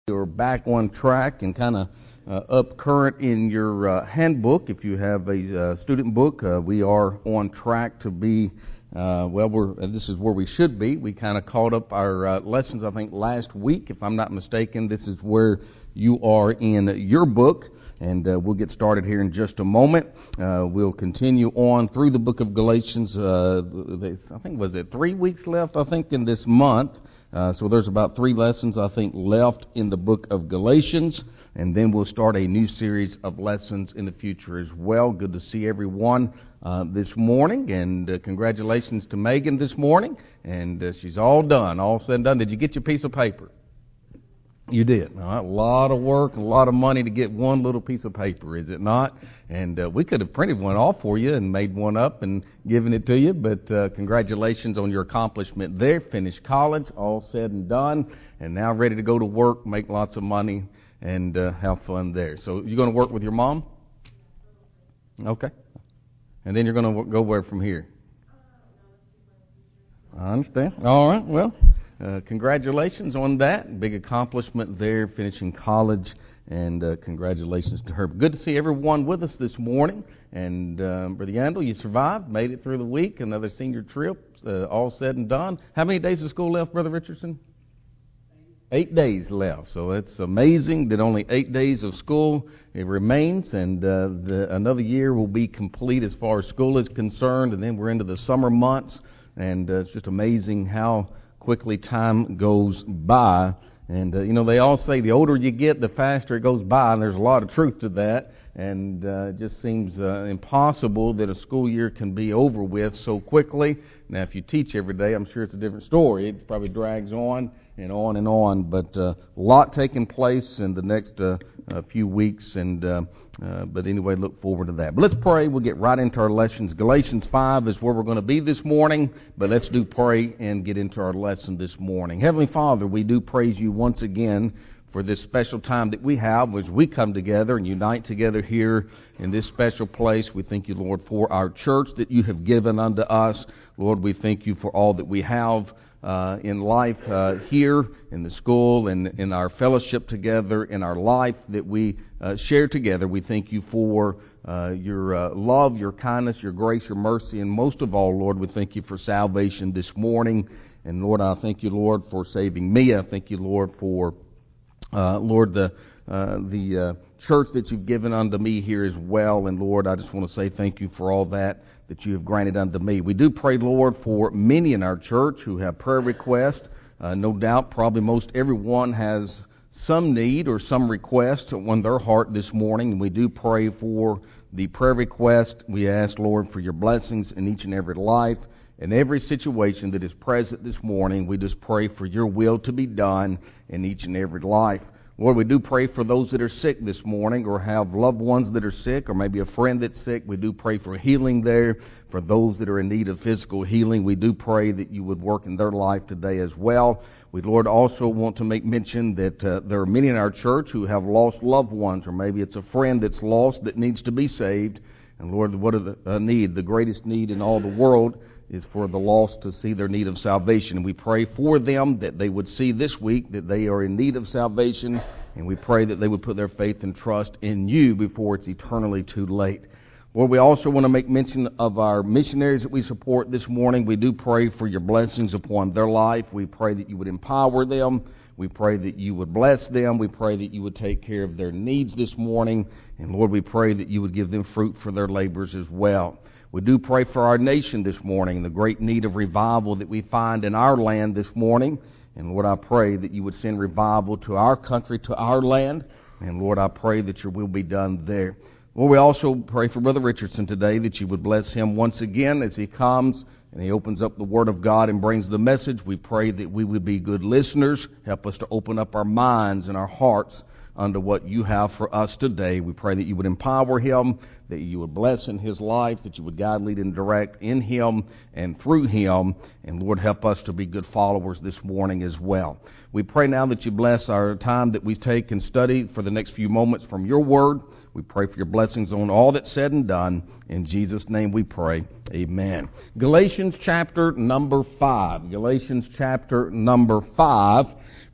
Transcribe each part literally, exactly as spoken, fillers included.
You're back on track and kind of uh, up current in your uh, handbook. If you have a uh, student book, uh, we are on track to be, uh, well, we're, uh, this is where we should be. We kind of caught up our uh, lessons, I think, last week. If I'm not mistaken, this is where you are in your book. And uh, we'll get started here in just a moment. Uh, we'll continue on through the book of Galatians. Uh, I think, was it three weeks left, I think, in this month. Uh, so there's about three lessons, I think, left in the book of Galatians. And then we'll start a new series of lessons in the future as well. Good to see everyone uh, this morning. And uh, congratulations to Megan this morning. And uh, she's all done, all said and done. Did you get your piece of paper? You did. All right. A lot of work, a lot of money to get one little piece of paper, is it not? And uh, we could have printed one off for you and made one up and given it to you, but uh, congratulations on your accomplishment there. Finished college, all said and done, and now ready to go to work, make lots of money, and uh, have fun there. So you're going to work with your mom? Okay. And then you're going to go where from here? I understand. All right. Well, Uh, congratulations on that. Big accomplishment there, finishing college, and uh, congratulations to her. Good to see everyone with us this morning. And uh, Brother Yandel, you survived, made it through the week, another senior trip, uh, all said and done. How many days of school left, Brother Richardson? Eight days left. So it's amazing that only eight days of school it remains, and uh, the, another year will be complete as far as school is concerned, and then we're into the summer months, and uh, it's just amazing how quickly time goes by. And uh, you know, they all say the older you get, the faster it goes by, and there's a lot of truth to that. And uh, it just seems uh, impossible that a school year can be over with so quickly. Now, if you teach every day, I'm sure it's a different story. It probably drags on and on and on. But uh, a lot taking place in the next uh, uh, few weeks. And uh, uh, but anyway, look forward to that. But let's pray. We'll get right into our lessons. Galatians five is where we're going to be this morning. But let's do pray and get into our lesson this morning. Heavenly Father, we do praise you once again for this special time that we have as we come together and unite together here in this special place. We thank you, Lord, for our church that you have given unto us. Lord, we thank you for all that we have uh, in life uh, here, in the school, and in our fellowship together, in our life that we uh, share together. We thank you for uh, your uh, love, your kindness, your grace, your mercy, and most of all, Lord, we thank you for salvation this morning. And Lord, I thank you, Lord, for saving me. I thank you, Lord, for Uh, Lord, the uh, the uh, church that you've given unto me here as well. And Lord, I just want to say thank you for all that that you have granted unto me. We do pray, Lord, for many in our church who have prayer requests. Uh, no doubt, probably most everyone has some need or some request on their heart this morning. And we do pray for the prayer request. We ask, Lord, for your blessings in each and every life. In every situation that is present this morning, we just pray for your will to be done in each and every life. Lord, we do pray for those that are sick this morning or have loved ones that are sick or maybe a friend that's sick. We do pray for healing there. For those that are in need of physical healing, we do pray that you would work in their life today as well. We, Lord, also want to make mention that uh, there are many in our church who have lost loved ones, or maybe it's a friend that's lost that needs to be saved. And Lord, what are the uh, need? The greatest need in all the world is for the lost to see their need of salvation. And we pray for them that they would see this week that they are in need of salvation, and we pray that they would put their faith and trust in you before it's eternally too late. Lord, we also want to make mention of our missionaries that we support this morning. We do pray for your blessings upon their life. We pray that you would empower them. We pray that you would bless them. We pray that you would take care of their needs this morning. And Lord, we pray that you would give them fruit for their labors as well. We do pray for our nation this morning, the great need of revival that we find in our land this morning. And Lord, I pray that you would send revival to our country, to our land. And Lord, I pray that your will be done there. Lord, we also pray for Brother Richardson today, that you would bless him once again as he comes and he opens up the Word of God and brings the message. We pray that we would be good listeners. Help us to open up our minds and our hearts unto what you have for us today. We pray that you would empower him, that you would bless in his life, that you would guide, lead, and direct in him and through him. And Lord, help us to be good followers this morning as well. We pray now that you bless our time that we take and study for the next few moments from your word. We pray for your blessings on all that's said and done. In Jesus' name we pray. Amen. Galatians chapter number five. Galatians chapter number five.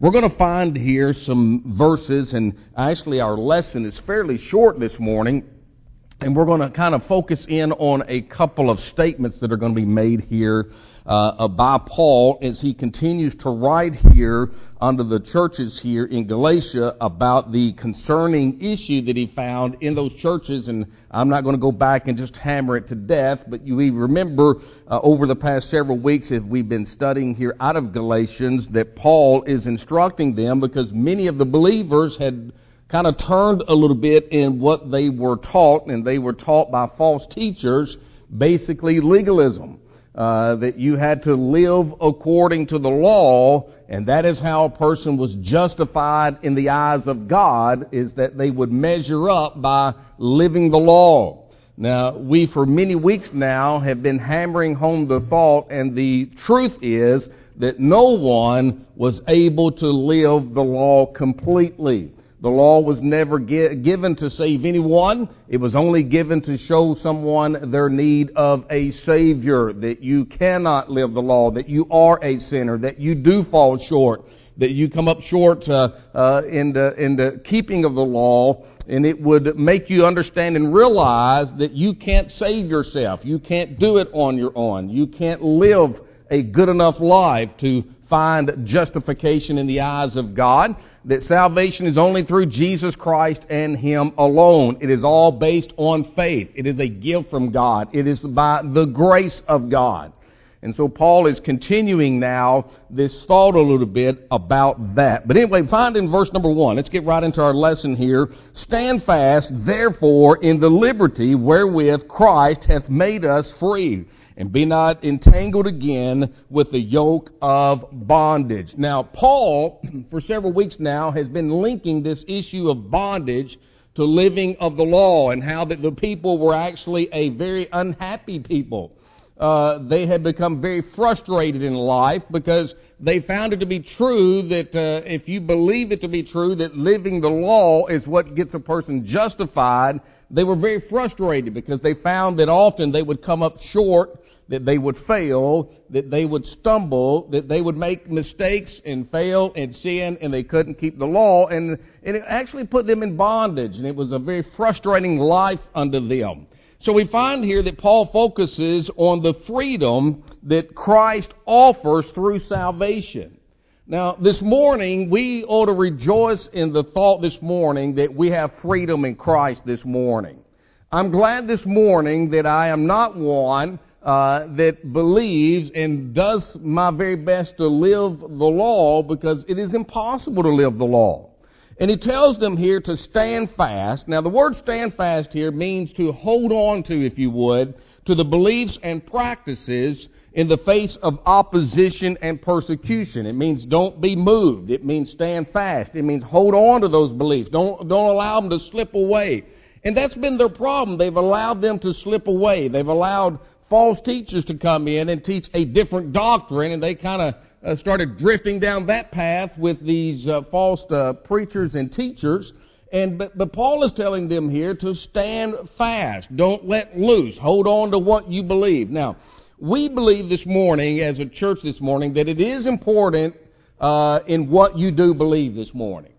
We're going to find here some verses, and actually our lesson is fairly short this morning, and we're going to kind of focus in on a couple of statements that are going to be made here uh, by Paul as he continues to write here unto the churches here in Galatia about the concerning issue that he found in those churches. And I'm not going to go back and just hammer it to death, but you remember uh, over the past several weeks as we've been studying here out of Galatians that Paul is instructing them because many of the believers had kind of turned a little bit in what they were taught, and they were taught by false teachers, basically legalism. Uh, that you had to live according to the law, and that is how a person was justified in the eyes of God, is that they would measure up by living the law. Now, we for many weeks now have been hammering home the thought, and the truth is that no one was able to live the law completely. The law was never gi- given to save anyone. It was only given to show someone their need of a Savior, that you cannot live the law, that you are a sinner, that you do fall short, that you come up short uh, uh, in, the, in the keeping of the law, and it would make you understand and realize that you can't save yourself. You can't do it on your own. You can't live a good enough life to find justification in the eyes of God. That salvation is only through Jesus Christ and Him alone. It is all based on faith. It is a gift from God. It is by the grace of God. And so Paul is continuing now this thought a little bit about that. But anyway, find in verse number one. Let's get right into our lesson here. Stand fast, therefore, in the liberty wherewith Christ hath made us free, and be not entangled again with the yoke of bondage. Now, Paul, for several weeks now, has been linking this issue of bondage to living of the law, and how that the people were actually a very unhappy people. Uh, they had become very frustrated in life because they found it to be true that uh, if you believe it to be true that living the law is what gets a person justified, they were very frustrated because they found that often they would come up short, that they would fail, that they would stumble, that they would make mistakes and fail and sin, and they couldn't keep the law, and, and it actually put them in bondage, and it was a very frustrating life unto them. So we find here that Paul focuses on the freedom that Christ offers through salvation. Now, this morning, we ought to rejoice in the thought this morning that we have freedom in Christ this morning. I'm glad this morning that I am not one uh, that believes and does my very best to live the law, because it is impossible to live the law. And he tells them here to stand fast. Now, the word stand fast here means to hold on to, if you would, to the beliefs and practices in the face of opposition and persecution. It means don't be moved. It means stand fast. It means hold on to those beliefs. Don't, don't allow them to slip away. And that's been their problem. They've allowed them to slip away. They've allowed false teachers to come in and teach a different doctrine, and they kind of Uh, started drifting down that path with these uh, false uh, preachers and teachers. And but, but Paul is telling them here to stand fast. Don't let loose. Hold on to what you believe. Now, we believe this morning, as a church this morning, that it is important uh, in what you do believe this morning.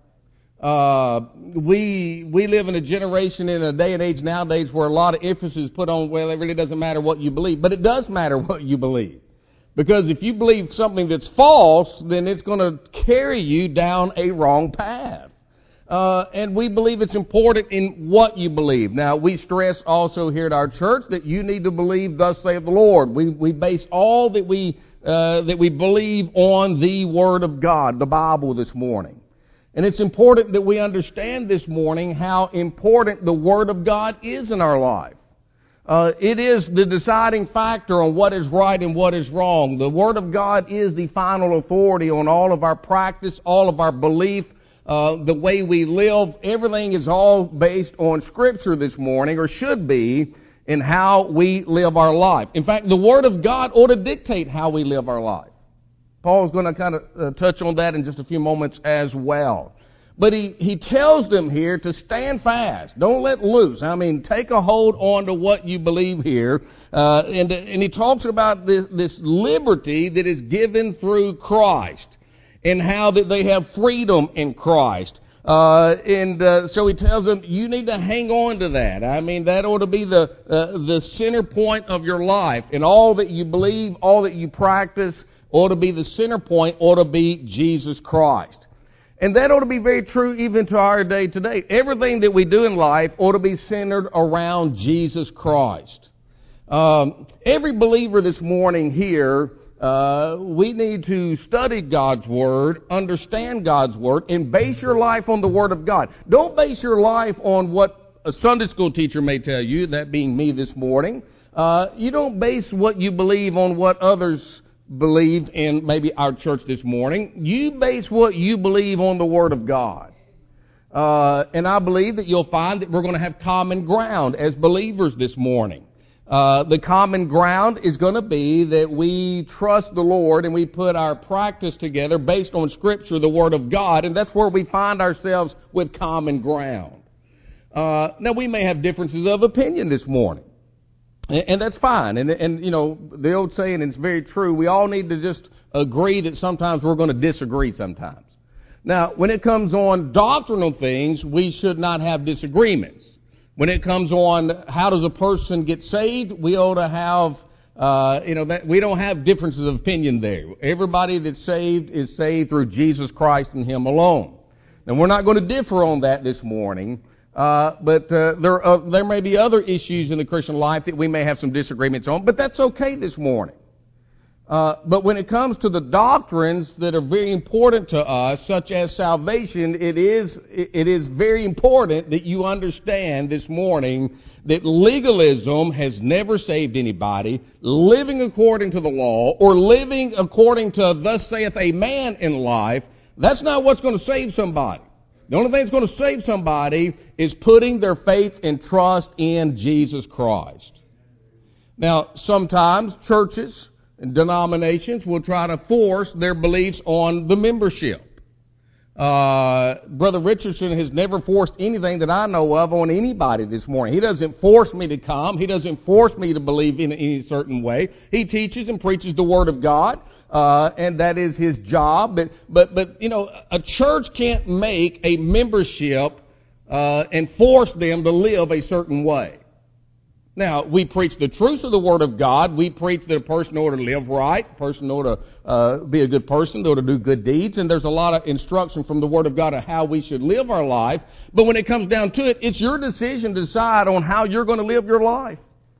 Uh, we we live in a generation, in a day and age nowadays, where a lot of emphasis is put on, well, it really doesn't matter what you believe. But it does matter what you believe. Because if you believe something that's false, then it's going to carry you down a wrong path. Uh, and we believe it's important in what you believe. Now, we stress also here at our church that you need to believe, thus saith the Lord. We we base all that we uh, that we believe on the Word of God, the Bible, this morning. And it's important that we understand this morning how important the Word of God is in our life. Uh, it is the deciding factor on what is right and what is wrong. The Word of God is the final authority on all of our practice, all of our belief, uh, the way we live. Everything is all based on Scripture this morning, or should be, in how we live our life. In fact, the Word of God ought to dictate how we live our life. Paul's going to kind of uh, touch on that in just a few moments as well. But he, he tells them here to stand fast. Don't let loose. I mean, take a hold on to what you believe here. Uh, and, and he talks about this, this liberty that is given through Christ. and how that they have freedom in Christ. Uh, and uh, so he tells them, you need to hang on to that. I mean, that ought to be the uh, the center point of your life. And all that you believe, all that you practice, ought to be the center point, ought to be Jesus Christ. And that ought to be very true even to our day today. Everything that we do in life ought to be centered around Jesus Christ. Um, every believer this morning here, Uh, we need to study God's Word, understand God's Word, and base your life on the Word of God. Don't base your life on what a Sunday school teacher may tell you, that being me this morning. Uh, you don't base what you believe on what others believe in maybe our church this morning. You base what you believe on the Word of God. Uh, and I believe that you'll find that we're going to have common ground as believers this morning. Uh, the common ground is going to be that we trust the Lord and we put our practice together based on Scripture, the Word of God, and that's where we find ourselves with common ground. Uh, now, we may have differences of opinion this morning, and, and that's fine. And, and, you know, the old saying, and it's very true, we all need to just agree that sometimes we're going to disagree sometimes. Now, when it comes on doctrinal things, we should not have disagreements. When it comes on how does a person get saved, we ought to have, uh, you know, that we don't have differences of opinion there. Everybody that's saved is saved through Jesus Christ and Him alone. And we're not going to differ on that this morning, uh, but uh, there uh, there may be other issues in the Christian life that we may have some disagreements on, but that's okay this morning. Uh, but when it comes to the doctrines that are very important to us, such as salvation, it is it is very important that you understand this morning that legalism has never saved anybody. Living according to the law or living according to thus saith a man in life, that's not what's going to save somebody. The only thing that's going to save somebody is putting their faith and trust in Jesus Christ. Now, sometimes churches and denominations will try to force their beliefs on the membership. Uh, Brother Richardson has never forced anything that I know of on anybody this morning. He doesn't force me to come. He doesn't force me to believe in any certain way. He teaches and preaches the Word of God, uh, and that is his job. But, but, but, you know, a church can't make a membership, uh, and force them to live a certain way. Now, we preach the truth of the Word of God. We preach that a person ought to live right, a person ought to uh, be a good person, ought to do good deeds, and there's a lot of instruction from the Word of God on how we should live our life. But when it comes down to it, it's your decision to decide on how you're going to live your life.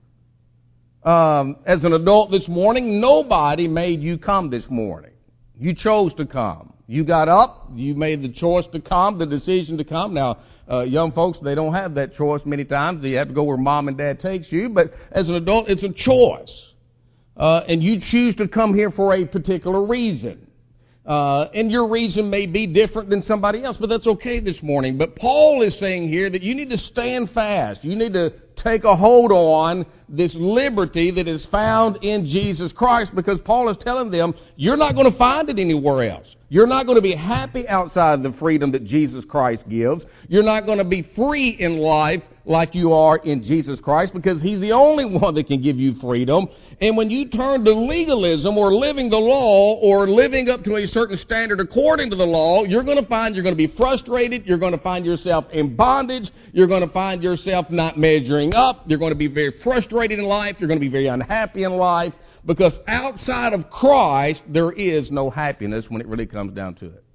Um, as an adult this morning, nobody made you come this morning. You chose to come. You got up, you made the choice to come, the decision to come. Now, Uh, young folks, they don't have that choice many times. You have to go where mom and dad takes you. But as an adult, it's a choice. Uh, and you choose to come here for a particular reason. Uh, and your reason may be different than somebody else, but that's okay this morning. But Paul is saying here that you need to stand fast. You need to take a hold on this liberty that is found in Jesus Christ, because Paul is telling them, you're not going to find it anywhere else. You're not going to be happy outside the freedom that Jesus Christ gives. You're not going to be free in life like you are in Jesus Christ, because He's the only one that can give you freedom. And when you turn to legalism or living the law or living up to a certain standard according to the law, you're going to find you're going to be frustrated. You're going to find yourself in bondage. You're going to find yourself not measuring up. You're going to be very frustrated in life. You're going to be very unhappy in life, because outside of Christ, there is no happiness when it really comes down to it.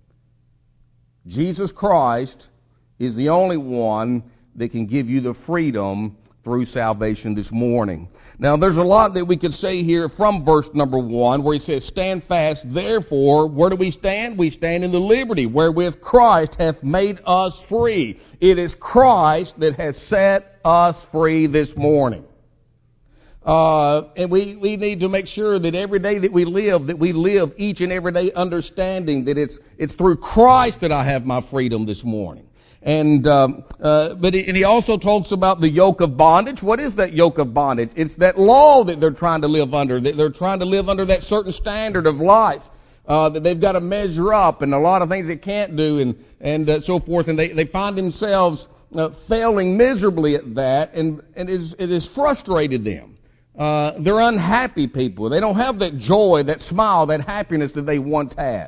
Jesus Christ is the only one that can give you the freedom through salvation this morning. Now, there's a lot that we could say here from verse number one, where he says, stand fast, therefore, where do we stand? We stand in the liberty wherewith Christ hath made us free. It is Christ that has set us free this morning. Uh, and we, we need to make sure that every day that we live, that we live each and every day understanding that it's, it's through Christ that I have my freedom this morning. And, um, uh, but he, and he also talks about the yoke of bondage. What is that yoke of bondage? It's that law that they're trying to live under, that they're trying to live under that certain standard of life, uh, that they've got to measure up, and a lot of things they can't do, and, and, uh, so forth. And they, they find themselves, uh, failing miserably at that, and, and it, is, it has frustrated them. Uh, they're unhappy people. They don't have that joy, that smile, that happiness that they once had. Uh,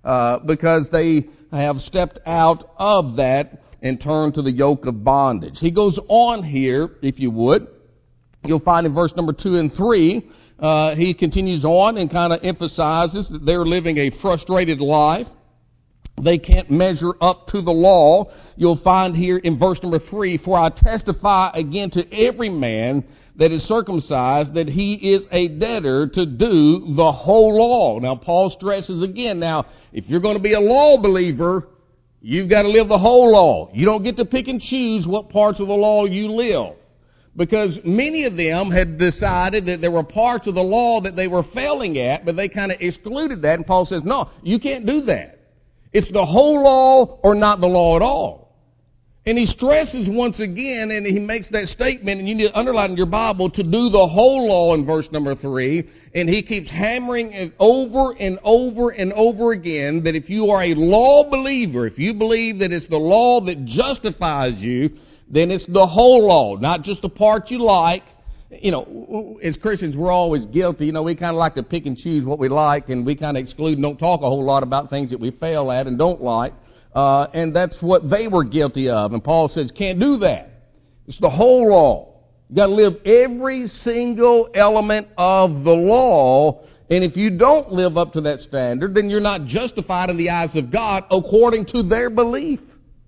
uh, because they have stepped out of that and turned to the yoke of bondage. He goes on here, if you would. You'll find in verse number two and three, uh, he continues on and kind of emphasizes that they're living a frustrated life. They can't measure up to the law. You'll find here in verse number three, for I testify again to every man that is circumcised that he is a debtor to do the whole law. Now, Paul stresses again, now, if you're going to be a law believer, you've got to live the whole law. You don't get to pick and choose what parts of the law you live. Because many of them had decided that there were parts of the law that they were failing at, but they kind of excluded that. And Paul says, no, you can't do that. It's the whole law or not the law at all. And he stresses once again, and he makes that statement, and you need to underline in your Bible, to do the whole law in verse number three. And he keeps hammering it over and over and over again that if you are a law believer, if you believe that it's the law that justifies you, then it's the whole law, not just the part you like. You know, as Christians, we're always guilty. You know, we kind of like to pick and choose what we like, and we kind of exclude and don't talk a whole lot about things that we fail at and don't like. Uh, and that's what they were guilty of. And Paul says, can't do that. It's the whole law. You've got to live every single element of the law. And if you don't live up to that standard, then you're not justified in the eyes of God according to their belief.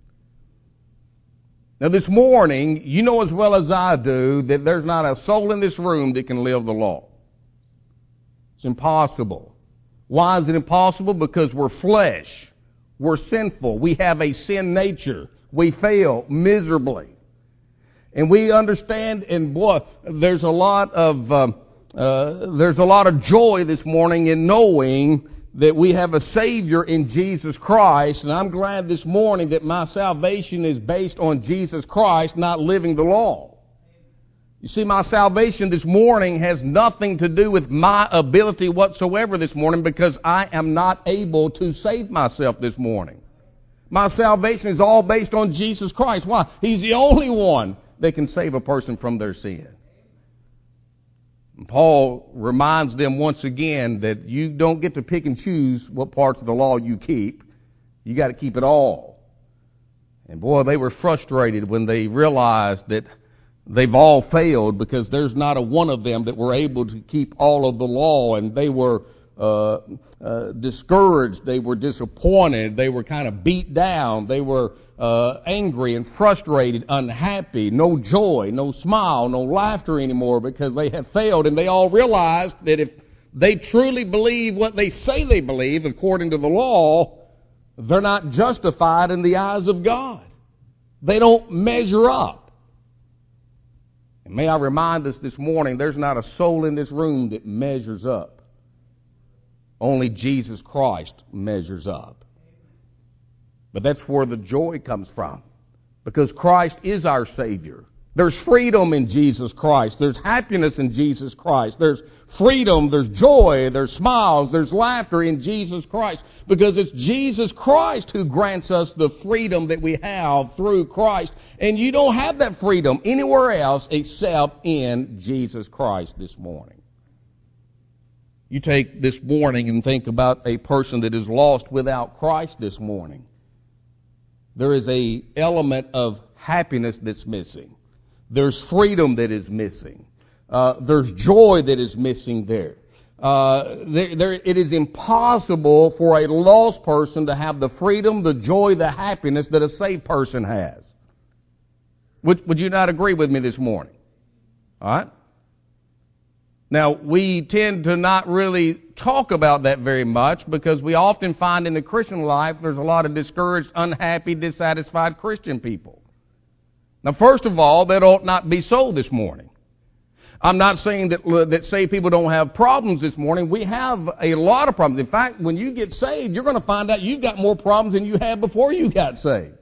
Now, this morning, you know as well as I do that there's not a soul in this room that can live the law. It's impossible. Why is it impossible? Because we're flesh. We're sinful. We have a sin nature. We fail miserably. And we understand, and boy, there's a lot of, uh, uh, there's a lot of joy this morning in knowing that we have a Savior in Jesus Christ. And I'm glad this morning that my salvation is based on Jesus Christ, not living the law. You see, my salvation this morning has nothing to do with my ability whatsoever this morning, because I am not able to save myself this morning. My salvation is all based on Jesus Christ. Why? He's the only one that can save a person from their sin. And Paul reminds them once again that you don't get to pick and choose what parts of the law you keep. You got to keep it all. And boy, they were frustrated when they realized that they've all failed, because there's not a one of them that were able to keep all of the law. And they were uh, uh, discouraged. They were disappointed. They were kind of beat down. They were uh, angry and frustrated, unhappy, no joy, no smile, no laughter anymore, because they had failed. And they all realized that if they truly believe what they say they believe according to the law, they're not justified in the eyes of God. They don't measure up. And may I remind us this morning, there's not a soul in this room that measures up. Only Jesus Christ measures up. But that's where the joy comes from, because Christ is our Savior. There's freedom in Jesus Christ. There's happiness in Jesus Christ. There's freedom, there's joy, there's smiles, there's laughter in Jesus Christ, because it's Jesus Christ who grants us the freedom that we have through Christ. And you don't have that freedom anywhere else except in Jesus Christ this morning. You take this morning and think about a person that is lost without Christ this morning. There is a element of happiness that's missing. There's freedom that is missing. Uh, there's joy that is missing there. Uh, there, there. It is impossible for a lost person to have the freedom, the joy, the happiness that a saved person has. Would, would you not agree with me this morning? All right? Now, we tend to not really talk about that very much, because we often find in the Christian life there's a lot of discouraged, unhappy, dissatisfied Christian people. Now, first of all, that ought not be so this morning. I'm not saying that, that saved people don't have problems this morning. We have a lot of problems. In fact, when you get saved, you're going to find out you've got more problems than you had before you got saved.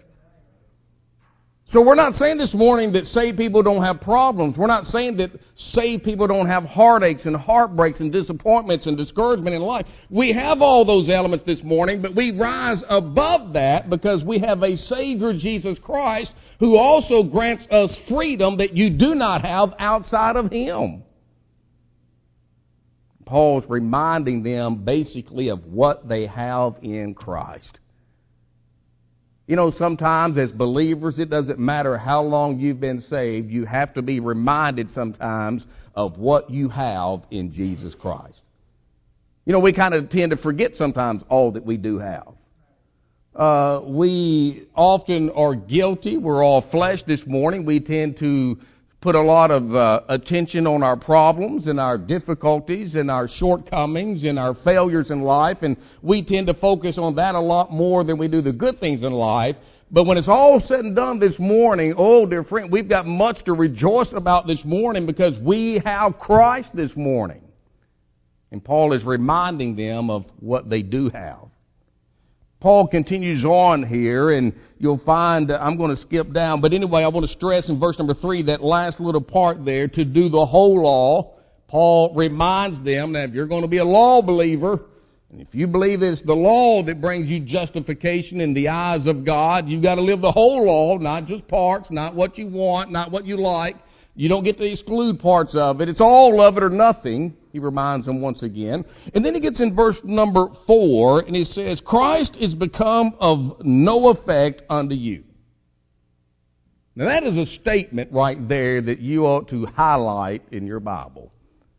So we're not saying this morning that saved people don't have problems. We're not saying that saved people don't have heartaches and heartbreaks and disappointments and discouragement in life. We have all those elements this morning, but we rise above that because we have a Savior, Jesus Christ, who also grants us freedom that you do not have outside of Him. Paul's reminding them basically of what they have in Christ. You know, sometimes as believers, it doesn't matter how long you've been saved, you have to be reminded sometimes of what you have in Jesus Christ. You know, we kind of tend to forget sometimes all that we do have. Uh, we often are guilty. We're all flesh this morning. We tend to put a lot of uh, attention on our problems and our difficulties and our shortcomings and our failures in life, and we tend to focus on that a lot more than we do the good things in life. But when it's all said and done this morning, oh dear friend, we've got much to rejoice about this morning because we have Christ this morning. And Paul is reminding them of what they do have. Paul continues on here, and you'll find, I'm going to skip down, but anyway, I want to stress in verse number three, that last little part there, to do the whole law. Paul reminds them that if you're going to be a law believer, and if you believe it's the law that brings you justification in the eyes of God, you've got to live the whole law, not just parts, not what you want, not what you like. You don't get to exclude parts of it. It's all of it or nothing, he reminds them once again. And then he gets in verse number four, and he says, Christ is become of no effect unto you. Now that is a statement right there that you ought to highlight in your Bible.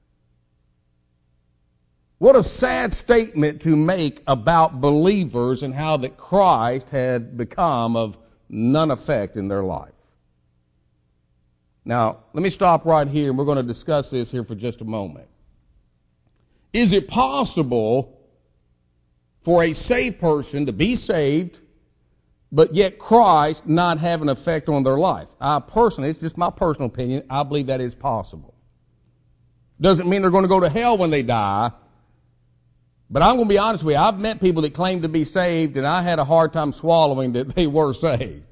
What a sad statement to make about believers and how that Christ had become of none effect in their life. Now, let me stop right here, and we're going to discuss this here for just a moment. Is it possible for a saved person to be saved, but yet Christ not have an effect on their life? I personally, it's just my personal opinion, I believe that is possible. Doesn't mean they're going to go to hell when they die, but I'm going to be honest with you, I've met people that claim to be saved, and I had a hard time swallowing that they were saved.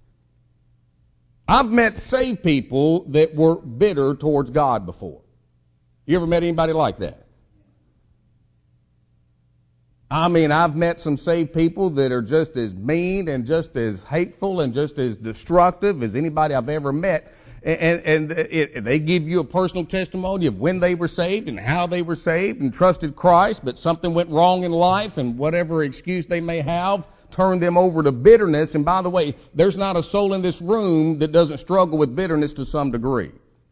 I've met saved people that were bitter towards God before. You ever met anybody like that? I mean, I've met some saved people that are just as mean and just as hateful and just as destructive as anybody I've ever met. And, and, and it, they give you a personal testimony of when they were saved and how they were saved and trusted Christ, but something went wrong in life, and whatever excuse they may have, turn them over to bitterness. And by the way, there's not a soul in this room that doesn't struggle with bitterness to some degree.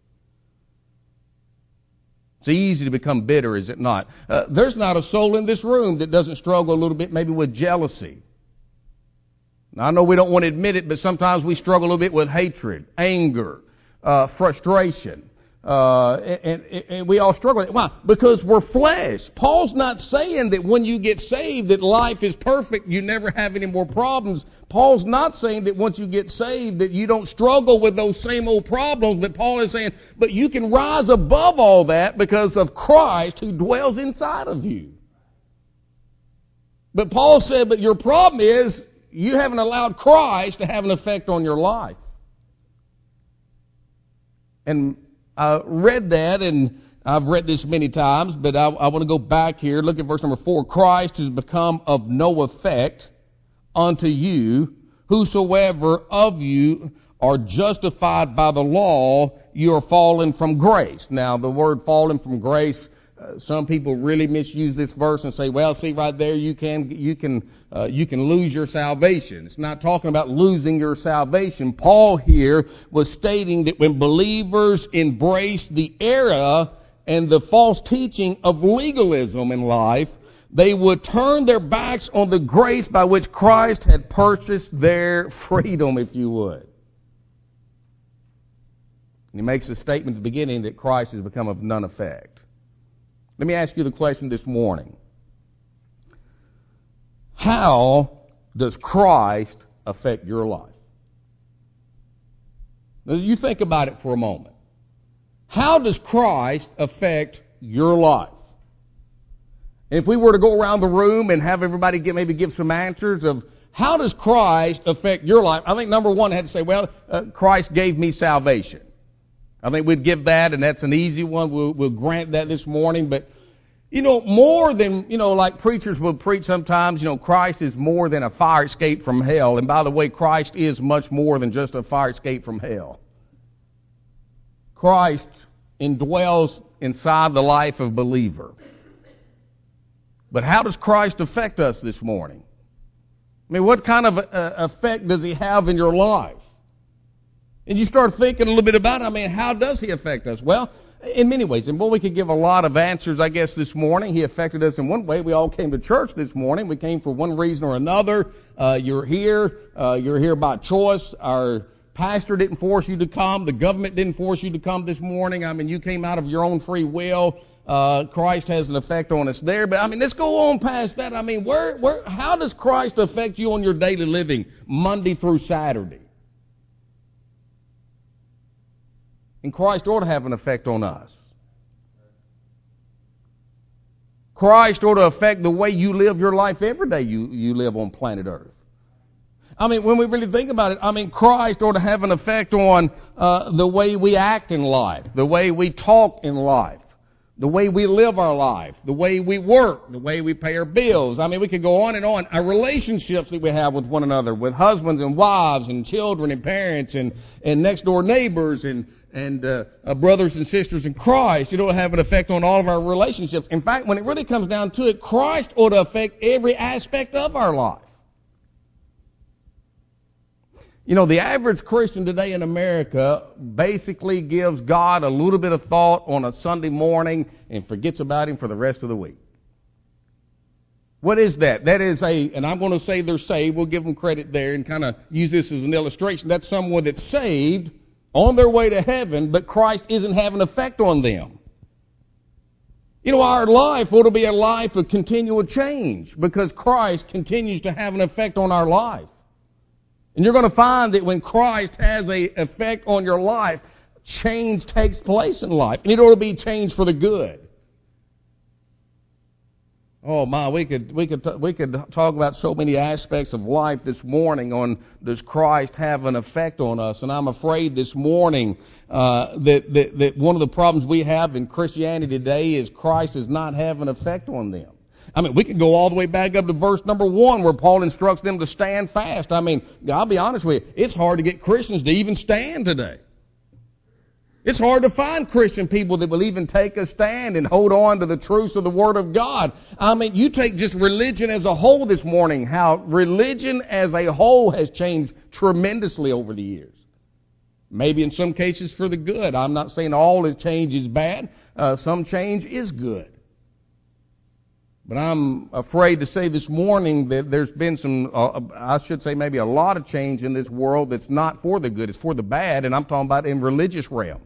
It's easy to become bitter, is it not? Uh, there's not a soul in this room that doesn't struggle a little bit maybe with jealousy. Now, I know we don't want to admit it, but sometimes we struggle a little bit with hatred, anger, uh, frustration. Uh, and, and, and we all struggle with it. Why? Because we're flesh. Paul's not saying that when you get saved that life is perfect, you never have any more problems. Paul's not saying that once you get saved that you don't struggle with those same old problems, but Paul is saying, but you can rise above all that because of Christ who dwells inside of you. But Paul said, but your problem is you haven't allowed Christ to have an effect on your life. And I read that, and I've read this many times, but I, I want to go back here. Look at verse number four. Christ has become of no effect unto you. Whosoever of you are justified by the law, you are fallen from grace. Now, the word fallen from grace, uh, some people really misuse this verse and say, well, see right there, you can you can uh, you can lose your salvation. It's not talking about losing your salvation. Paul here was stating that when believers embrace the error and the false teaching of legalism in life, they would turn their backs on the grace by which Christ had purchased their freedom, if you would. And he makes a statement at the beginning that Christ has become of none effect. Let me ask you the question this morning. How does Christ affect your life? Now, you think about it for a moment. How does Christ affect your life? If we were to go around the room and have everybody give, maybe give some answers of how does Christ affect your life, I think number one, I had to say, well, uh, Christ gave me salvation. I think we'd give that, and that's an easy one. We'll, we'll grant that this morning. But, you know, more than, you know, like preachers will preach sometimes, you know, Christ is more than a fire escape from hell. And by the way, Christ is much more than just a fire escape from hell. Christ indwells inside the life of a believer. But how does Christ affect us this morning? I mean, what kind of uh, effect does he have in your life? And you start thinking a little bit about it. I mean, how does he affect us? Well, in many ways. And boy, we could give a lot of answers, I guess, this morning. He affected us in one way. We all came to church this morning. We came for one reason or another. Uh, you're here. Uh, you're here by choice. Our pastor didn't force you to come. The government didn't force you to come this morning. I mean, you came out of your own free will. Uh, Christ has an effect on us there. But, I mean, let's go on past that. I mean, where, where, how does Christ affect you on your daily living, Monday through Saturday? And Christ ought to have an effect on us. Christ ought to affect the way you live your life every day you, you live on planet Earth. I mean, when we really think about it, I mean, Christ ought to have an effect on uh, the way we act in life, the way we talk in life, the way we live our life, the way we work, the way we pay our bills. I mean, we could go on and on. Our relationships that we have with one another, with husbands and wives and children and parents and, and next door neighbors and and uh, uh, brothers and sisters in Christ. It ought to have an effect on all of our relationships. In fact, when it really comes down to it, Christ ought to affect every aspect of our life. You know, the average Christian today in America basically gives God a little bit of thought on a Sunday morning and forgets about Him for the rest of the week. What is that? That is a, and I'm going to say they're saved. We'll give them credit there and kind of use this as an illustration. That's someone that's saved, on their way to heaven, but Christ isn't having an effect on them. You know, our life ought to be a life of continual change because Christ continues to have an effect on our life. And you're going to find that when Christ has an effect on your life, change takes place in life. And it ought to be change for the good. Oh my, we could we could we could talk about so many aspects of life this morning on does Christ have an effect on us? And I'm afraid this morning uh, that, that that one of the problems we have in Christianity today is Christ does not have an effect on them. I mean, we could go all the way back up to verse number one where Paul instructs them to stand fast. I mean, I'll be honest with you, it's hard to get Christians to even stand today. It's hard to find Christian people that will even take a stand and hold on to the truths of the Word of God. I mean, you take just religion as a whole this morning, how religion as a whole has changed tremendously over the years. Maybe in some cases for the good. I'm not saying all the change is bad. Uh, some change is good. But I'm afraid to say this morning that there's been some, uh, I should say maybe a lot of change in this world that's not for the good. It's for the bad, and I'm talking about in religious realms.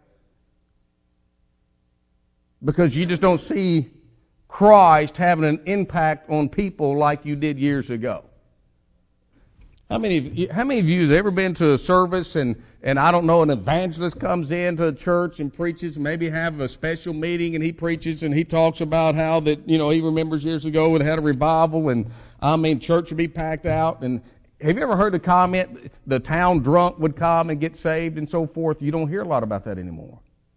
Because you just don't see Christ having an impact on people like you did years ago. How many of you, how many of you have ever been to a service and, and I don't know, an evangelist comes into a church and preaches, maybe have a special meeting and he preaches and he talks about how that, you know, he remembers years ago when they had a revival and, I mean, church would be packed out. And have you ever heard the comment, the town drunk would come and get saved and so forth? You don't hear a lot about that anymore.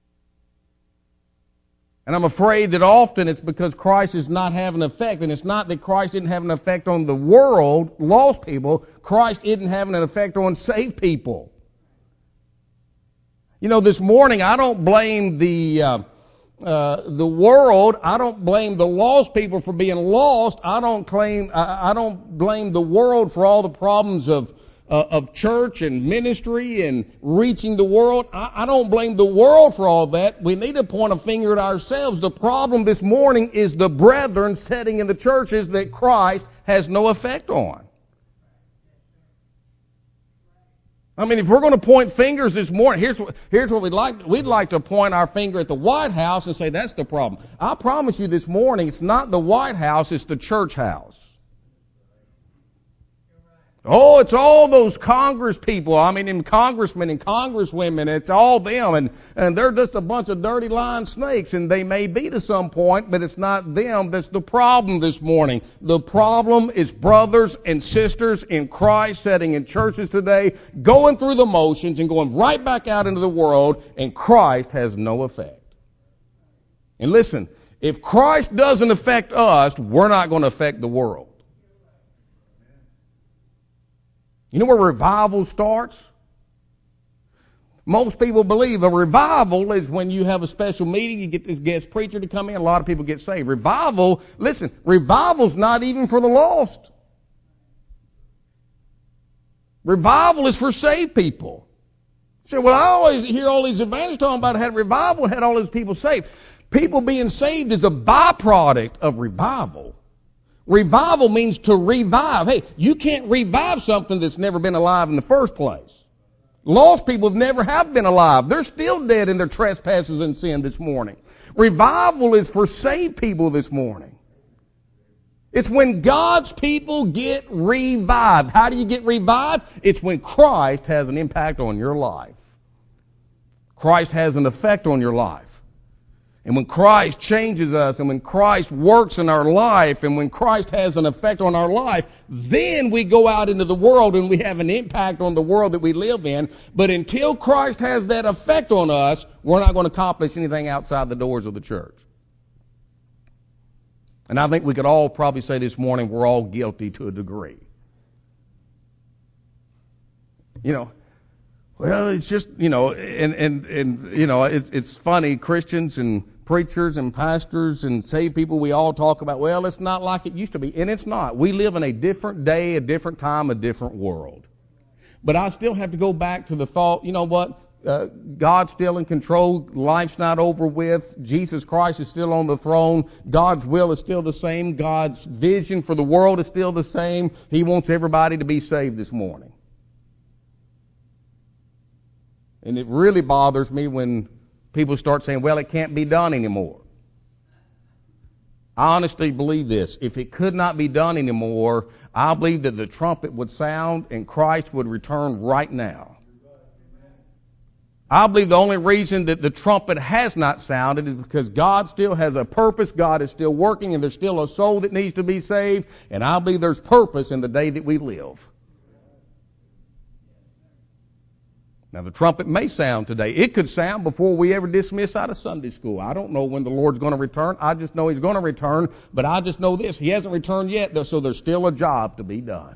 And I'm afraid that often it's because Christ is not having an effect. And it's not that Christ didn't have an effect on the world, lost people. Christ isn't having an effect on saved people. You know, this morning I don't blame the uh, uh, the world. I don't blame the lost people for being lost. I don't claim. I, I don't blame the world for all the problems of Uh, of church and ministry and reaching the world. I, I don't blame the world for all that. We need to point a finger at ourselves. The problem this morning is the brethren sitting in the churches that Christ has no effect on. I mean, if we're going to point fingers this morning, here's what, here's what we'd like. We'd like to point our finger at the White House and say that's the problem. I promise you this morning, it's not the White House, it's the church house. Oh, it's all those Congress people. I mean, and congressmen and congresswomen. It's all them. And, and they're just a bunch of dirty lying snakes. And they may be to some point, but it's not them that's the problem this morning. The problem is brothers and sisters in Christ sitting in churches today, going through the motions and going right back out into the world, and Christ has no effect. And listen, if Christ doesn't affect us, we're not going to affect the world. You know where revival starts? Most people believe a revival is when you have a special meeting, you get this guest preacher to come in, a lot of people get saved. Revival, listen, revival's not even for the lost. Revival is for saved people. You say, well, I always hear all these evangelists talking about had revival and had all these people saved. People being saved is a byproduct of revival. Revival means to revive. Hey, you can't revive something that's never been alive in the first place. Lost people have never have been alive. They're still dead in their trespasses and sin this morning. Revival is for saved people this morning. It's when God's people get revived. How do you get revived? It's when Christ has an impact on your life. Christ has an effect on your life. And when Christ changes us, and when Christ works in our life, and when Christ has an effect on our life, then we go out into the world and we have an impact on the world that we live in. But until Christ has that effect on us, we're not going to accomplish anything outside the doors of the church. And I think we could all probably say this morning we're all guilty to a degree. You know, well, it's just, you know, and, and, and you know, it's, it's funny, Christians and preachers and pastors and saved people, we all talk about, well, it's not like it used to be. And it's not. We live in a different day, a different time, a different world. But I still have to go back to the thought, you know what? Uh, God's still in control. Life's not over with. Jesus Christ is still on the throne. God's will is still the same. God's vision for the world is still the same. He wants everybody to be saved this morning. And it really bothers me when people start saying, well, it can't be done anymore. I honestly believe this. If it could not be done anymore, I believe that the trumpet would sound and Christ would return right now. I believe the only reason that the trumpet has not sounded is because God still has a purpose. God is still working, and there's still a soul that needs to be saved. And I believe there's purpose in the day that we live. Now, the trumpet may sound today. It could sound before we ever dismiss out of Sunday school. I don't know when the Lord's going to return. I just know He's going to return. But I just know this. He hasn't returned yet, so there's still a job to be done.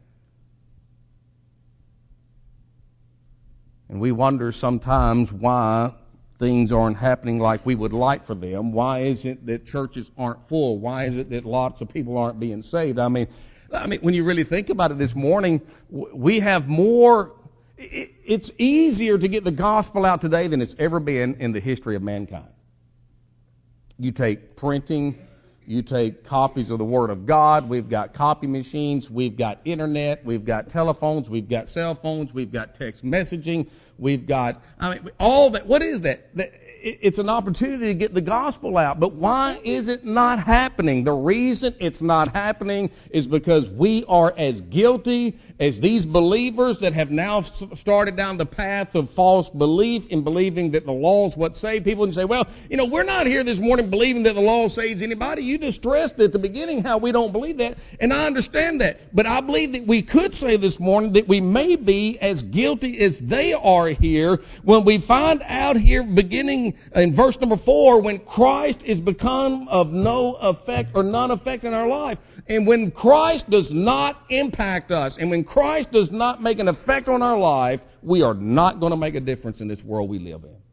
And we wonder sometimes why things aren't happening like we would like for them. Why is it that churches aren't full? Why is it that lots of people aren't being saved? I mean, I mean, when you really think about it this morning, we have more... It's easier to get the gospel out today than it's ever been in the history of mankind. You take printing, you take copies of the Word of God, we've got copy machines, we've got internet, we've got telephones, we've got cell phones, we've got text messaging, we've got, I mean, all that. What is that? It's an opportunity to get the gospel out. But why is it not happening? The reason it's not happening is because we are as guilty as these believers that have now started down the path of false belief in believing that the law is what saved people, and say, well, you know, we're not here this morning believing that the law saves anybody. You just stressed at the beginning how we don't believe that, and I understand that. But I believe that we could say this morning that we may be as guilty as they are here when we find out here beginning in verse number four, when Christ is become of no effect or none effect in our life. And when Christ does not impact us, and when Christ does not make an effect on our life, we are not going to make a difference in this world we live in.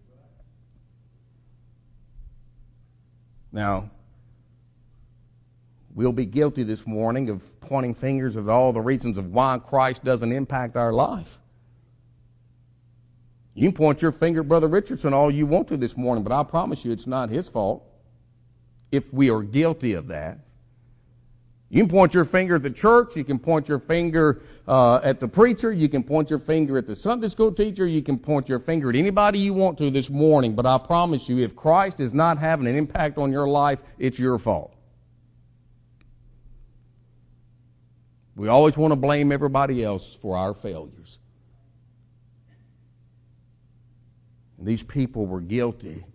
Now, we'll be guilty this morning of pointing fingers at all the reasons of why Christ doesn't impact our life. You can point your finger at Brother Richardson all you want to this morning, but I promise you it's not his fault if we are guilty of that. You can point your finger at the church. You can point your finger uh, at the preacher. You can point your finger at the Sunday school teacher. You can point your finger at anybody you want to this morning. But I promise you, if Christ is not having an impact on your life, it's your fault. We always want to blame everybody else for our failures. And these people were guilty.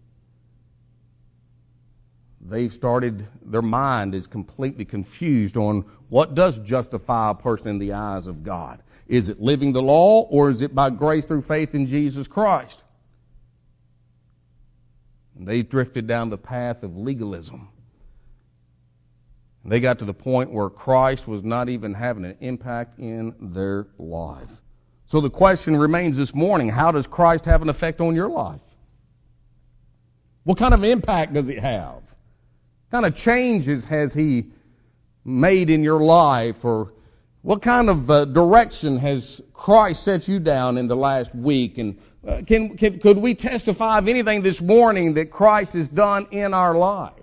They've started, their mind is completely confused on what does justify a person in the eyes of God. Is it living the law, or is it by grace through faith in Jesus Christ? And they drifted down the path of legalism. And they got to the point where Christ was not even having an impact in their life. So the question remains this morning, how does Christ have an effect on your life? What kind of impact does He have? What kind of changes has He made in your life? Or what kind of uh, direction has Christ set you down in the last week? And uh, can, can could we testify of anything this morning that Christ has done in our life?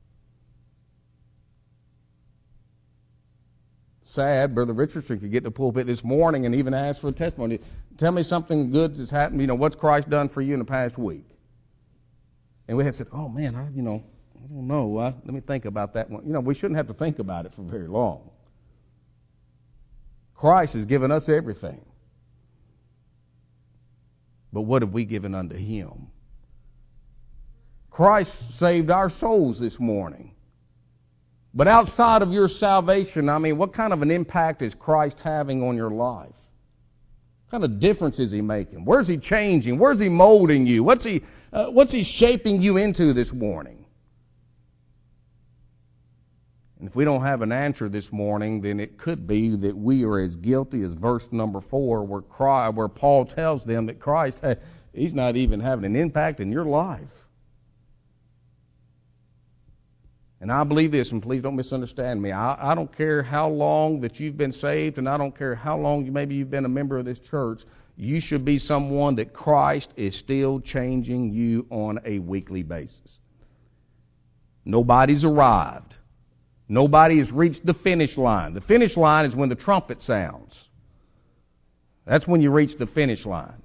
Sad, Brother Richardson could get to the pulpit this morning and even ask for a testimony. Tell me something good that's happened. You know, what's Christ done for you in the past week? And we had said, oh man, I, you know, I don't know. Uh, let me think about that one. You know, we shouldn't have to think about it for very long. Christ has given us everything. But what have we given unto Him? Christ saved our souls this morning. But outside of your salvation, I mean, what kind of an impact is Christ having on your life? What kind of difference is He making? Where's He changing? Where's He molding you? What's He, uh, what's He shaping you into this morning? And if we don't have an answer this morning, then it could be that we are as guilty as verse number four, where, Christ, where Paul tells them that Christ, He's not even having an impact in your life. And I believe this, and please don't misunderstand me. I, I don't care how long that you've been saved, and I don't care how long you, maybe you've been a member of this church. You should be someone that Christ is still changing you on a weekly basis. Nobody's arrived. Nobody has reached the finish line. The finish line is when the trumpet sounds. That's when you reach the finish line.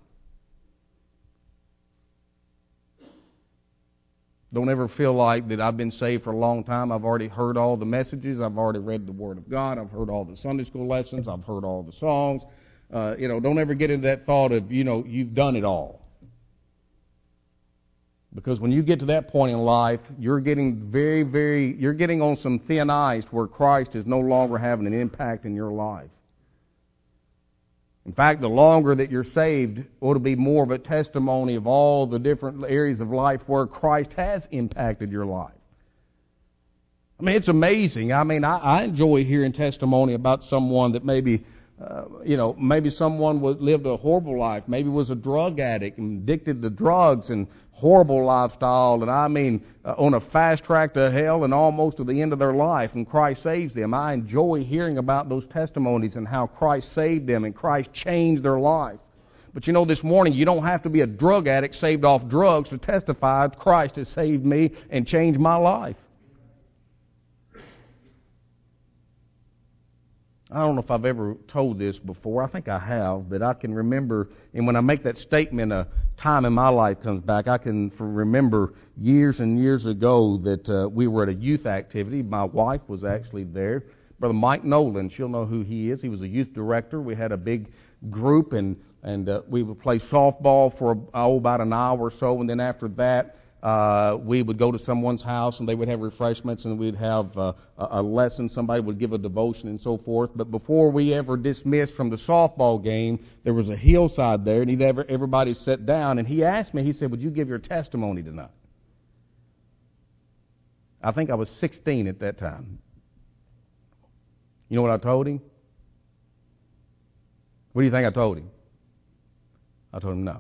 Don't ever feel like that I've been saved for a long time. I've already heard all the messages. I've already read the Word of God. I've heard all the Sunday school lessons. I've heard all the songs. Uh, you know, don't ever get into that thought of, you know, you've done it all. Because when you get to that point in life, you're getting very, very, you're getting on some thin ice where Christ is no longer having an impact in your life. In fact, the longer that you're saved, ought to be more of a testimony of all the different areas of life where Christ has impacted your life. I mean, it's amazing. I mean, I, I enjoy hearing testimony about someone that maybe, uh, you know, maybe someone was, lived a horrible life, maybe was a drug addict and addicted to drugs and horrible lifestyle, and I mean, uh, on a fast track to hell and almost to the end of their life, and Christ saves them. I enjoy hearing about those testimonies and how Christ saved them and Christ changed their life. But you know, this morning, you don't have to be a drug addict saved off drugs to testify Christ has saved me and changed my life. I don't know if I've ever told this before. I think I have, but I can remember, and when I make that statement, a time in my life comes back. I can remember years and years ago that uh, we were at a youth activity. My wife was actually there. Brother Mike Nolan, she'll know who he is. He was a youth director. We had a big group, and and uh, we would play softball for oh, about an hour or so, and then after that, Uh, we would go to someone's house and they would have refreshments and we'd have uh, a lesson. Somebody would give a devotion and so forth. But before we ever dismissed from the softball game, there was a hillside there and he'd ever, everybody sat down and he asked me, he said, would you give your testimony tonight? I think I was sixteen at that time. You know what I told him? What do you think I told him? I told him no.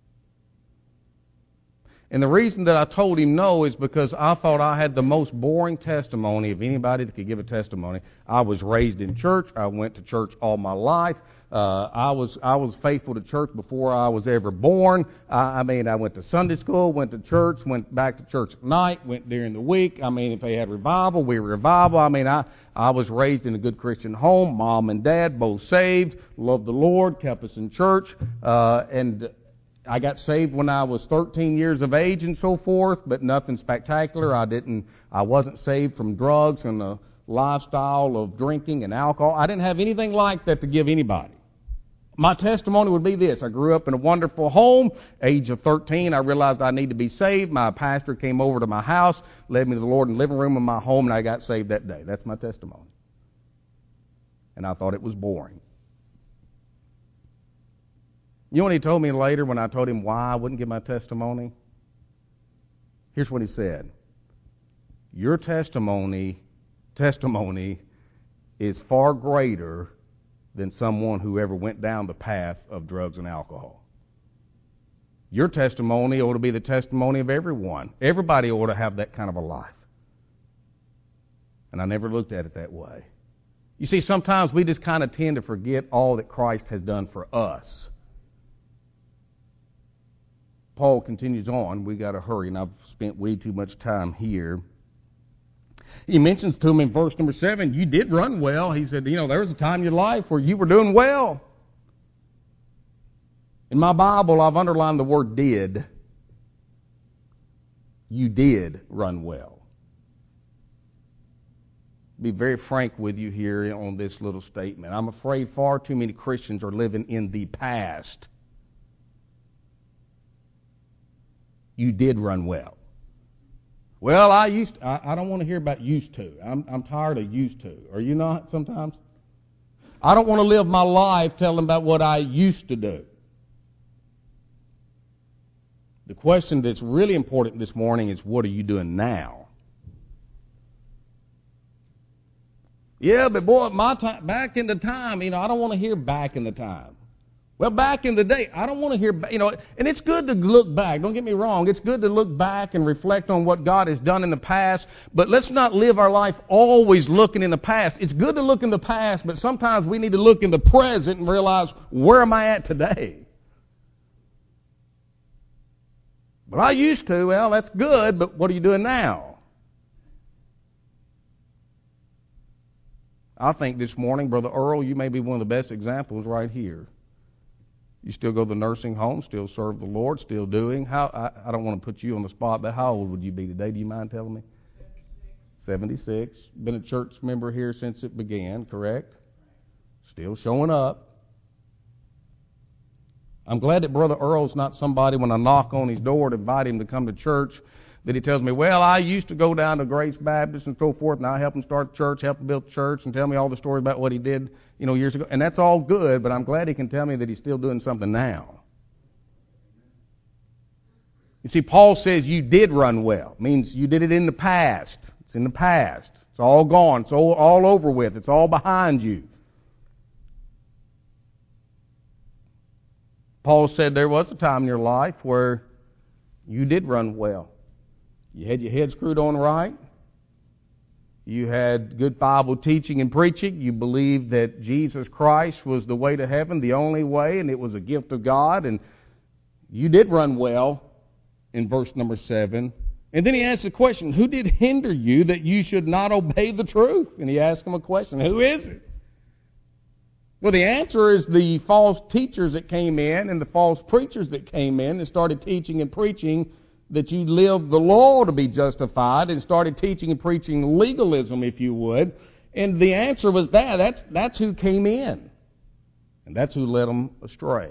And the reason that I told him no is because I thought I had the most boring testimony of anybody that could give a testimony. I was raised in church. I went to church all my life. Uh, I was I was faithful to church before I was ever born. I, I mean, I went to Sunday school, went to church, went back to church at night, went during the week. I mean, if they had revival, we were revival. I mean, I, I was raised in a good Christian home. Mom and dad both saved, loved the Lord, kept us in church, uh, and I got saved when I was thirteen years of age and so forth, but nothing spectacular. I didn't, I wasn't saved from drugs and a lifestyle of drinking and alcohol. I didn't have anything like that to give anybody. My testimony would be this. I grew up in a wonderful home. Age of thirteen, I realized I need to be saved. My pastor came over to my house, led me to the Lord in the living room of my home, and I got saved that day. That's my testimony. And I thought it was boring. You know what he told me later when I told him why I wouldn't give my testimony? Here's what he said. Your testimony, testimony is far greater than someone who ever went down the path of drugs and alcohol. Your testimony ought to be the testimony of everyone. Everybody ought to have that kind of a life. And I never looked at it that way. You see, sometimes we just kind of tend to forget all that Christ has done for us. Paul continues on. We got to hurry, and I've spent way too much time here. He mentions to him in verse number seven, you did run well. He said, you know, there was a time in your life where you were doing well. In my Bible, I've underlined the word did. You did run well. Be very frank with you here on this little statement. I'm afraid far too many Christians are living in the past. You did run well. Well, I used to, I, I don't want to hear about used to. I'm, I'm tired of used to. Are you not sometimes? I don't want to live my life telling about what I used to do. The question that's really important this morning is, what are you doing now? Yeah, but boy, my time, back in the time, you know, I don't want to hear back in the time. Well, back in the day, I don't want to hear, you know, and it's good to look back. Don't get me wrong. It's good to look back and reflect on what God has done in the past, but let's not live our life always looking in the past. It's good to look in the past, but sometimes we need to look in the present and realize, where am I at today? Well, I used to. Well, that's good, but what are you doing now? I think this morning, Brother Earl, you may be one of the best examples right here. You still go to the nursing home, still serve the Lord, still doing. How I, I don't want to put you on the spot, but how old would you be today? Do you mind telling me? seventy-six. Been a church member here since it began, correct? Still showing up. I'm glad that Brother Earl's not somebody when I knock on his door to invite him to come to church that he tells me, well, I used to go down to Grace Baptist and so forth, and I helped him start a church, helped him build a church, and tell me all the stories about what he did, you know, years ago. And that's all good, but I'm glad he can tell me that he's still doing something now. You see, Paul says you did run well. It means you did it in the past. It's in the past. It's all gone. It's all, all over with. It's all behind you. Paul said there was a time in your life where you did run well. You had your head screwed on right. You had good Bible teaching and preaching. You believed that Jesus Christ was the way to heaven, the only way, and it was a gift of God. And you did run well in verse number seven. And then he asks the question, who did hinder you that you should not obey the truth? And he asks him a question, who is it? Well, the answer is the false teachers that came in and the false preachers that came in and started teaching and preaching that you live the law to be justified, and started teaching and preaching legalism, if you would. And the answer was that. That's, that's who came in. And that's who led them astray.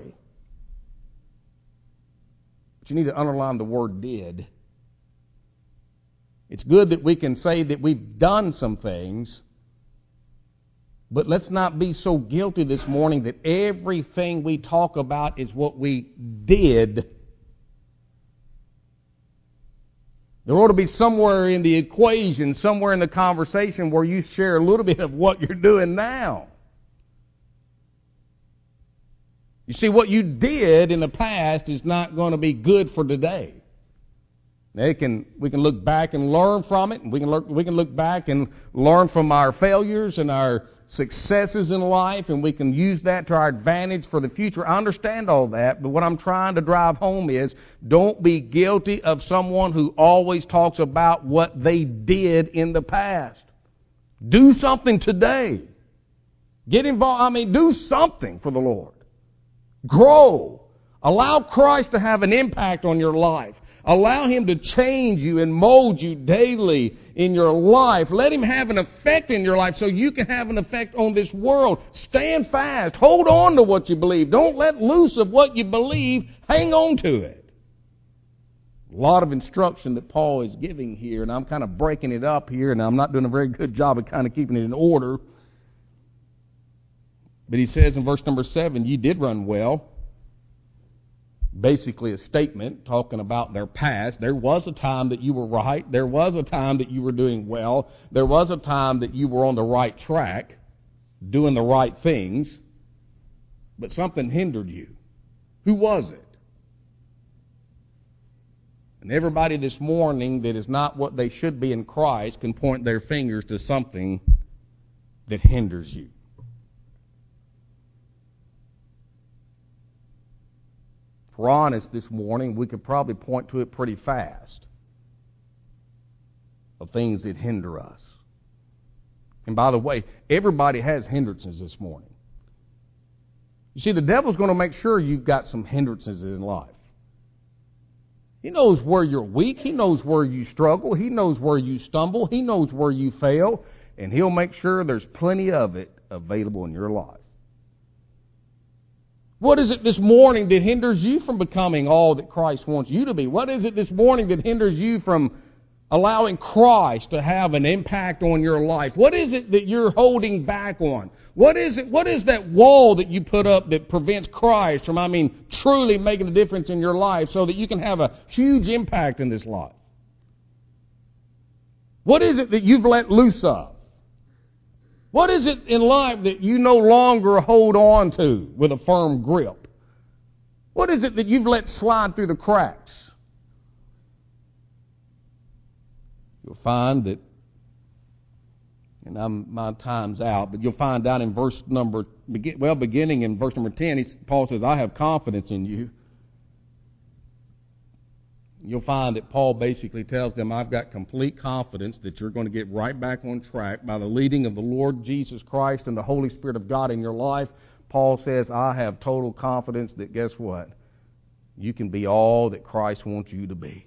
But you need to underline the word did. It's good that we can say that we've done some things, but let's not be so guilty this morning that everything we talk about is what we did. There ought to be somewhere in the equation, somewhere in the conversation where you share a little bit of what you're doing now. You see, what you did in the past is not going to be good for today. They can, we can look back and learn from it. And we can look, we can look back and learn from our failures and our successes in life, and we can use that to our advantage for the future. I understand all that, but what I'm trying to drive home is, don't be guilty of someone who always talks about what they did in the past. Do something today. Get involved. I mean, do something for the Lord. Grow. Allow Christ to have an impact on your life. Allow Him to change you and mold you daily in your life. Let Him have an effect in your life so you can have an effect on this world. Stand fast. Hold on to what you believe. Don't let loose of what you believe. Hang on to it. A lot of instruction that Paul is giving here, and I'm kind of breaking it up here, and I'm not doing a very good job of kind of keeping it in order. But he says in verse number seven, you did run well. Basically a statement talking about their past. There was a time that you were right. There was a time that you were doing well. There was a time that you were on the right track, doing the right things. but something hindered you. Who was it? And everybody this morning that is not what they should be in Christ can point their fingers to something that hinders you. If we're honest this morning, we could probably point to it pretty fast, of things that hinder us. And by the way, everybody has hindrances this morning. You see, the devil's going to make sure you've got some hindrances in life. He knows where you're weak. He knows where you struggle. He knows where you stumble. He knows where you fail. And he'll make sure there's plenty of it available in your life. What is it this morning that hinders you from becoming all that Christ wants you to be? What is it this morning that hinders you from allowing Christ to have an impact on your life? What is it that you're holding back on? What is it? What is that wall that you put up that prevents Christ from, I mean, truly making a difference in your life so that you can have a huge impact in this life? What is it that you've let loose of? What is it in life that you no longer hold on to with a firm grip? What is it that you've let slide through the cracks? You'll find that, and I'm, my time's out, but you'll find down in verse number, well, beginning in verse number ten, he, Paul says, I have confidence in you. You'll find that Paul basically tells them, I've got complete confidence that you're going to get right back on track by the leading of the Lord Jesus Christ and the Holy Spirit of God in your life. Paul says, I have total confidence that, guess what? You can be all that Christ wants you to be.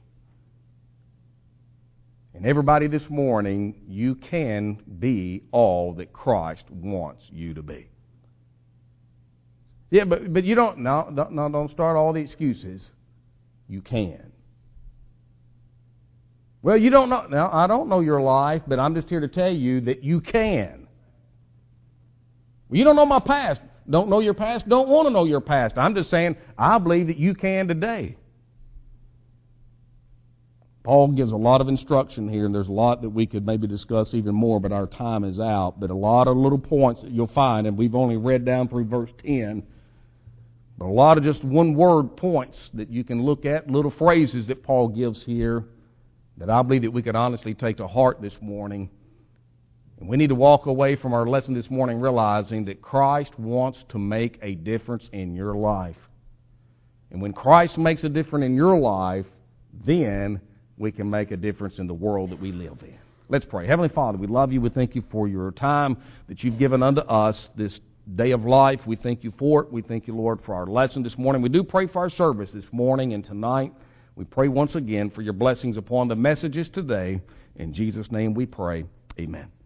And everybody this morning, you can be all that Christ wants you to be. Yeah, but but you don't, no, no, don't start all the excuses. You can. Well, you don't know, now I don't know your life, but I'm just here to tell you that you can. Well, you don't know my past. Don't know your past. Don't want to know your past. I'm just saying, I believe that you can today. Paul gives a lot of instruction here, and there's a lot that we could maybe discuss even more, but our time is out. But a lot of little points that you'll find, and we've only read down through verse ten, but a lot of just one-word points that you can look at, little phrases that Paul gives here that I believe that we could honestly take to heart this morning. And we need to walk away from our lesson this morning realizing that Christ wants to make a difference in your life. And when Christ makes a difference in your life, then we can make a difference in the world that we live in. Let's pray. Heavenly Father, we love you. We thank you for your time that you've given unto us this day of life. We thank you for it. We thank you, Lord, for our lesson this morning. We do pray for our service this morning and tonight. We pray once again for your blessings upon the messages today. In Jesus' name we pray. Amen.